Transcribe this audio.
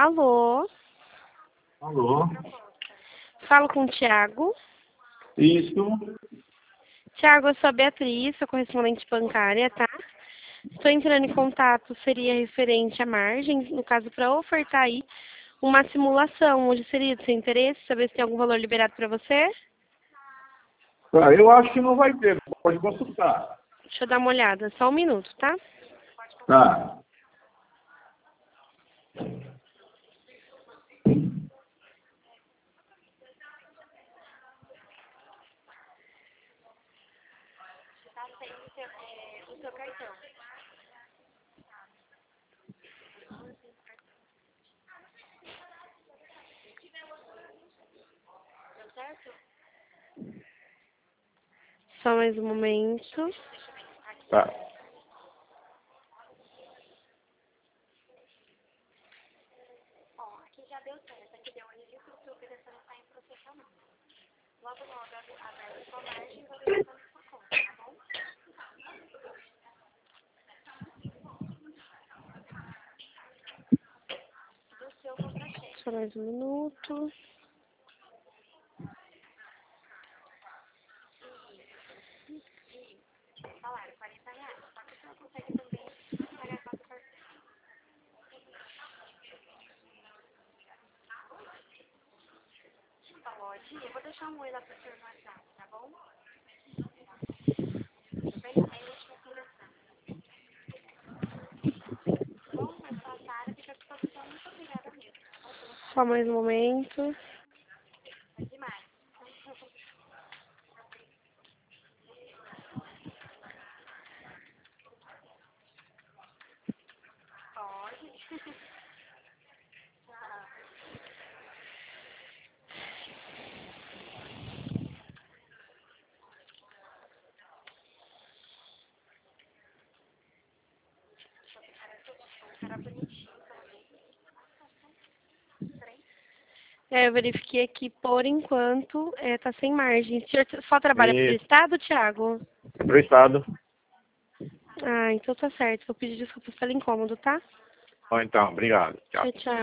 Alô? Alô? Falo com o Thiago. Isso. Thiago, eu sou a Beatriz, sou correspondente bancária, tá? Estou entrando em contato, seria referente à margem, no caso, para ofertar aí uma simulação. Hoje seria do seu interesse, saber se tem algum valor liberado para você? Tá, eu acho que não vai ter, pode consultar. Deixa eu dar uma olhada, só um minuto, tá? Tá. O seu cartão. Deu certo? Só mais um momento. Tá. Ó, aqui já deu certo, aqui deu registro, sua operação está em processamento. Logo, aberta sua margem, vou depositar na sua conta, tá bom? Do seu contra-cheque. Só mais um minuto. Salário, R$ 40. Só que o senhor consegue também pagar 4 parcelas. Pode, eu vou deixar um oi lá pro senhor no WhatsApp, tá bom? Tudo bem? Aí eu te conversar. Bom, mas a Sara fica à disposição. Muito obrigada mesmo. Só mais um momento. É demais. Pode. Cara bonitinho também. Eu verifiquei aqui, por enquanto, tá sem margem. O senhor só trabalha para o Isso. Estado, Thiago? Pro estado. Ah, então tá certo. Vou pedir desculpas pelo incômodo, tá? Bom, então, obrigado. Tchau. Tchau, tchau.